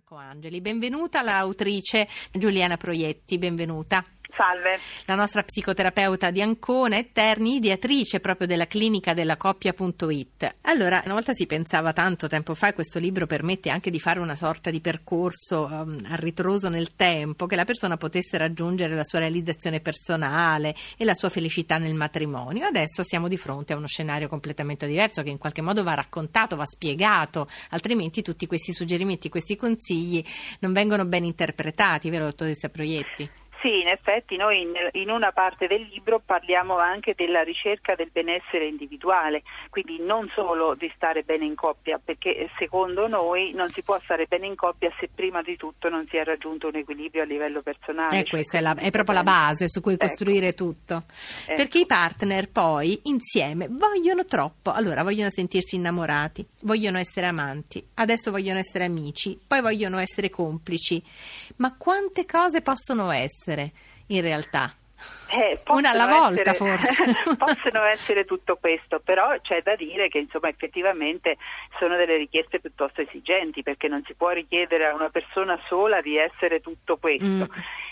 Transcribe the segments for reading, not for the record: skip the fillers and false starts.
Marco Angeli. Benvenuta l'autrice Giuliana Proietti, benvenuta. Salve. La nostra psicoterapeuta di Ancona e Terni, ideatrice proprio della clinica della coppia.it. Allora, una volta si pensava tanto tempo fa, e questo libro permette anche di fare una sorta di percorso a ritroso nel tempo, che la persona potesse raggiungere la sua realizzazione personale e la sua felicità nel matrimonio. Adesso siamo di fronte a uno scenario completamente diverso, che in qualche modo va raccontato, va spiegato, altrimenti tutti questi suggerimenti, questi consigli non vengono ben interpretati, vero dottoressa Proietti? Sì, in effetti noi in una parte del libro parliamo anche della ricerca del benessere individuale, quindi non solo di stare bene in coppia, perché secondo noi non si può stare bene in coppia se prima di tutto non si è raggiunto un equilibrio a livello personale. Questa è proprio la base su cui costruire tutto. Perché i partner poi insieme vogliono troppo, allora vogliono sentirsi innamorati, vogliono essere amanti, adesso vogliono essere amici, poi vogliono essere complici, ma quante cose possono essere in realtà? Una alla volta forse. Possono essere tutto questo, però c'è da dire che insomma effettivamente sono delle richieste piuttosto esigenti, perché non si può richiedere a una persona sola di essere tutto questo.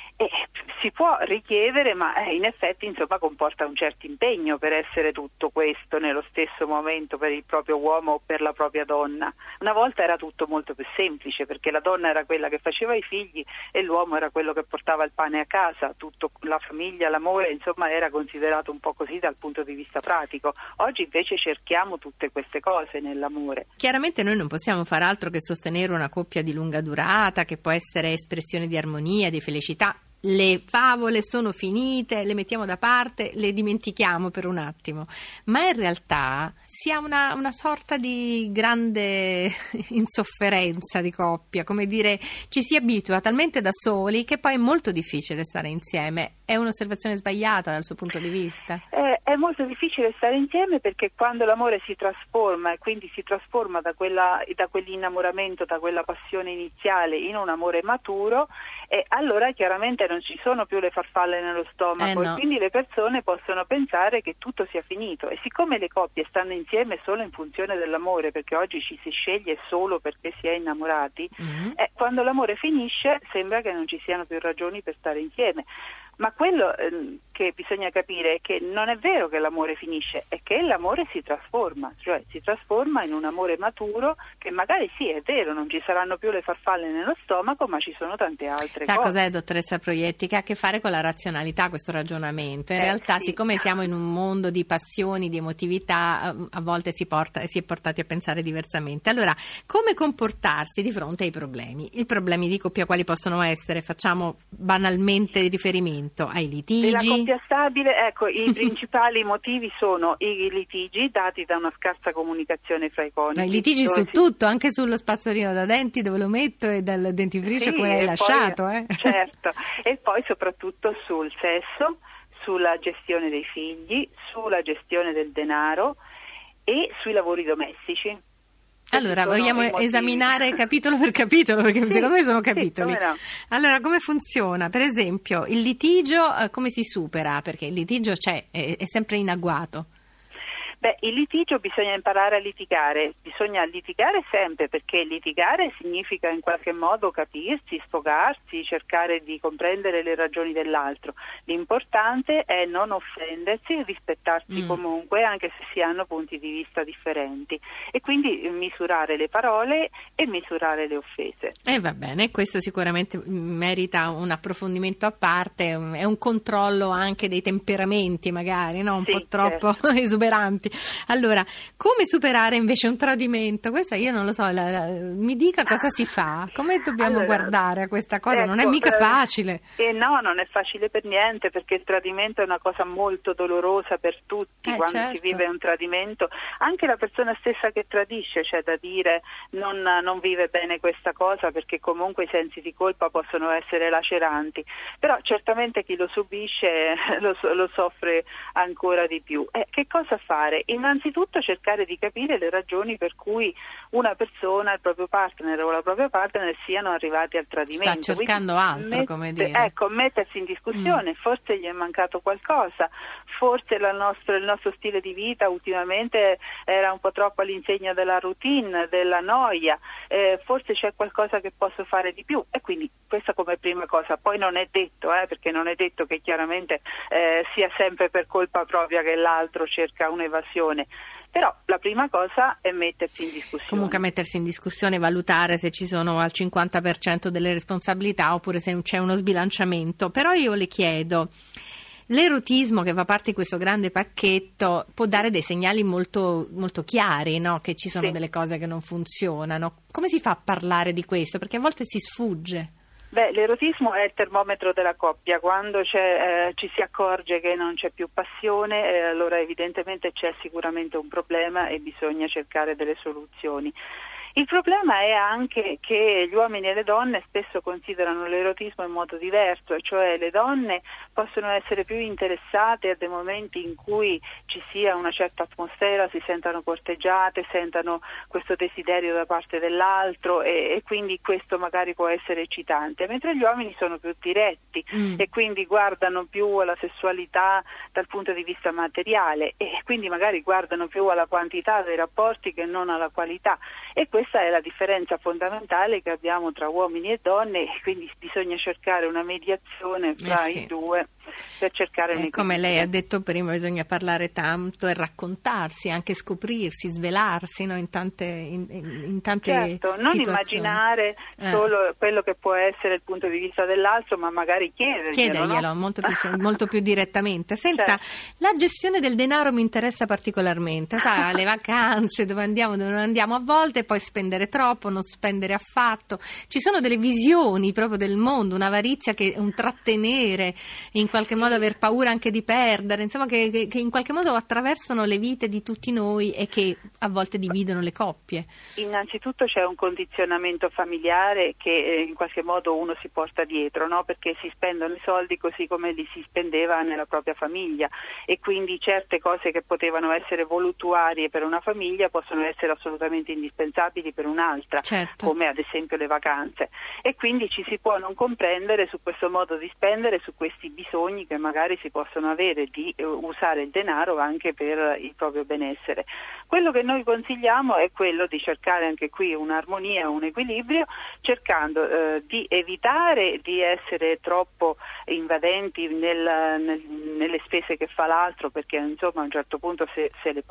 Si può richiedere, ma in effetti insomma comporta un certo impegno per essere tutto questo nello stesso momento per il proprio uomo o per la propria donna. Una volta era tutto molto più semplice, perché la donna era quella che faceva i figli e l'uomo era quello che portava il pane a casa, tutto, la famiglia, l'amore, insomma era considerato un po' così dal punto di vista pratico. Oggi invece cerchiamo tutte queste cose nell'amore. Chiaramente noi non possiamo fare altro che sostenere una coppia di lunga durata, che può essere espressione di armonia, di felicità. Le favole sono finite, le mettiamo da parte, le dimentichiamo per un attimo, ma in realtà si ha una sorta di grande insofferenza di coppia, come dire, ci si abitua talmente da soli che poi è molto difficile stare insieme. È un'osservazione sbagliata dal suo punto di vista? È molto difficile stare insieme, perché quando l'amore si trasforma e quindi si trasforma da quell'innamoramento, da quella passione iniziale in un amore maturo, allora chiaramente non ci sono più le farfalle nello stomaco, no. E quindi le persone possono pensare che tutto sia finito, e siccome le coppie stanno insieme solo in funzione dell'amore, perché oggi ci si sceglie solo perché si è innamorati, quando l'amore finisce sembra che non ci siano più ragioni per stare insieme. Ma quello che bisogna capire è che non è vero che l'amore finisce, è che l'amore si trasforma, cioè si trasforma in un amore maturo, che magari sì, è vero, non ci saranno più le farfalle nello stomaco, ma ci sono tante altre cose. Cos'è, dottoressa Proietti? Che ha a che fare con la razionalità questo ragionamento. In realtà, sì. Siccome siamo in un mondo di passioni, di emotività, a volte si è portati a pensare diversamente. Allora, come comportarsi di fronte ai problemi? I problemi di coppia quali possono essere? Facciamo banalmente riferimento ai litigi. Della coppia stabile, i principali motivi sono i litigi dati da una scarsa comunicazione fra i coniugi. Ma i litigi su tutto, anche sullo spazzolino da denti, dove lo metto, e dal dentifricio come l'hai lasciato. Certo, e poi soprattutto sul sesso, sulla gestione dei figli, sulla gestione del denaro e sui lavori domestici. Allora, vogliamo esaminare capitolo per capitolo, perché secondo me sono capitoli. Sì, no. Allora, come funziona? Per esempio, il litigio, come si supera? Perché il litigio c'è, è sempre in agguato. Il litigio bisogna imparare a litigare sempre, perché litigare significa in qualche modo capirsi, sfogarsi, cercare di comprendere le ragioni dell'altro. L'importante è non offendersi e rispettarsi comunque, anche se si hanno punti di vista differenti, e quindi misurare le parole e misurare le offese. Va bene, questo sicuramente merita un approfondimento a parte, è un controllo anche dei temperamenti magari, no? Un po' troppo esuberanti. Allora, come superare invece un tradimento? Questa io non lo so, mi dica cosa si fa, come dobbiamo guardare a questa cosa? Non è mica facile. No, non è facile per niente, perché il tradimento è una cosa molto dolorosa per tutti. Quando si vive un tradimento, anche la persona stessa che tradisce, c'è da dire, non vive bene questa cosa, perché comunque i sensi di colpa possono essere laceranti, però certamente chi lo subisce lo soffre ancora di più. Che cosa fare? fare? Innanzitutto cercare di capire le ragioni per cui una persona, il proprio partner o la propria partner siano arrivati al tradimento. Sta cercando altro, come dire. Ecco, mettersi in discussione, forse gli è mancato qualcosa, forse il nostro stile di vita ultimamente era un po' troppo all'insegna della routine, della noia, forse c'è qualcosa che posso fare di più, e quindi questa come prima cosa. Poi non è detto, perché non è detto che chiaramente sia sempre per colpa propria che l'altro cerca un'evasione. Però la prima cosa è mettersi in discussione. Comunque mettersi in discussione, valutare se ci sono al 50% delle responsabilità oppure se c'è uno sbilanciamento. Però io le chiedo, l'erotismo che fa parte di questo grande pacchetto può dare dei segnali molto, molto chiari, no? Che ci sono delle cose che non funzionano. Come si fa a parlare di questo? Perché a volte si sfugge. L'erotismo è il termometro della coppia. Quando ci si accorge che non c'è più passione, allora evidentemente c'è sicuramente un problema e bisogna cercare delle soluzioni. Il problema è anche che gli uomini e le donne spesso considerano l'erotismo in modo diverso, cioè le donne possono essere più interessate a dei momenti in cui ci sia una certa atmosfera, si sentano corteggiate, sentano questo desiderio da parte dell'altro e quindi questo magari può essere eccitante, mentre gli uomini sono più diretti e quindi guardano più alla sessualità dal punto di vista materiale e quindi magari guardano più alla quantità dei rapporti che non alla qualità, e questa è la differenza fondamentale che abbiamo tra uomini e donne, e quindi bisogna cercare una mediazione fra i due per cercare un equilibrio. Come lei ha detto prima, bisogna parlare tanto e raccontarsi, anche scoprirsi, in tante certo, non situazioni. Immaginare solo quello che può essere il punto di vista dell'altro, ma magari chiederglielo, no? molto più direttamente. Senta, la gestione del denaro mi interessa particolarmente, sa, le vacanze, dove andiamo, dove non andiamo a volte, poi spendere troppo, non spendere affatto. Ci sono delle visioni proprio del mondo, un'avarizia, un trattenere, in qualche modo aver paura anche di perdere, insomma che in qualche modo attraversano le vite di tutti noi e che a volte dividono le coppie. Innanzitutto c'è un condizionamento familiare che in qualche modo uno si porta dietro, no? Perché si spendono i soldi così come li si spendeva nella propria famiglia, e quindi certe cose che potevano essere voluttuarie per una famiglia possono essere assolutamente indispensabili per un'altra, come ad esempio le vacanze, e quindi ci si può non comprendere su questo modo di spendere, su questi bisogni che magari si possono avere di usare il denaro anche per il proprio benessere. Quello che noi consigliamo è quello di cercare anche qui un'armonia, un equilibrio, cercando di evitare di essere troppo invadenti nelle spese che fa l'altro, perché insomma a un certo punto se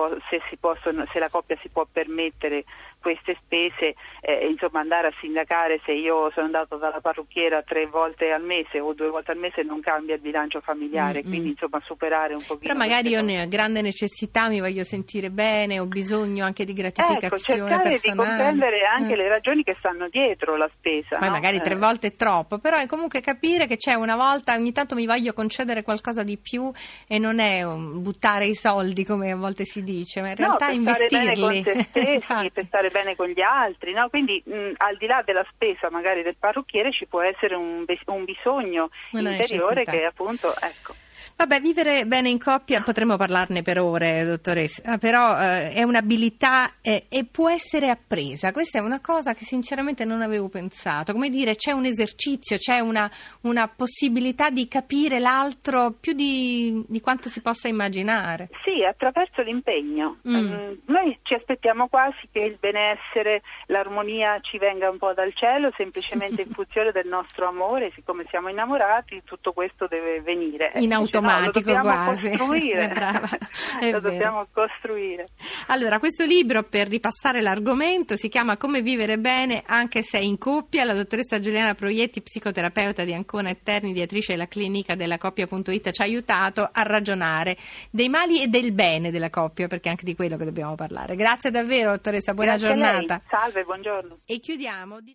la coppia si può permettere queste spese, insomma andare a sindacare, se io sono andato dalla parrucchiera 3 volte al mese o 2 volte al mese non cambia il bilancio familiare, quindi insomma superare un pochino. Però magari io ne ho grande necessità, mi voglio sentire bene, ho bisogno anche di gratificazione cercare personale. Di comprendere anche le ragioni che stanno dietro la spesa. Poi magari 3 volte è troppo, però è comunque capire che c'è una volta, ogni tanto mi voglio concedere qualcosa di più, e non è buttare i soldi come a volte si dice, ma in realtà investirli. Per stare bene con se stessi, per stare bene con gli altri, no? Quindi al di là della spesa magari del parrucchiere ci può essere un bisogno interiore che appunto, ecco. Vabbè, vivere bene in coppia potremmo parlarne per ore, dottoressa, però è un'abilità e può essere appresa. Questa è una cosa che sinceramente non avevo pensato. Come dire, c'è un esercizio, c'è una possibilità di capire l'altro più di quanto si possa immaginare. Sì, attraverso l'impegno. Noi ci aspettiamo quasi che il benessere, l'armonia ci venga un po' dal cielo, semplicemente in funzione del nostro amore. Siccome siamo innamorati, tutto questo deve venire. In automatico quasi. Costruire. Brava, lo dobbiamo costruire. Allora, questo libro, per ripassare l'argomento, si chiama Come vivere bene anche se in coppia. La dottoressa Giuliana Proietti, psicoterapeuta di Ancona e Terni, ideatrice della clinica della coppia.it, ci ha aiutato a ragionare dei mali e del bene della coppia, perché è anche di quello che dobbiamo parlare. Grazie davvero, dottoressa, buona giornata. Salve, buongiorno. E chiudiamo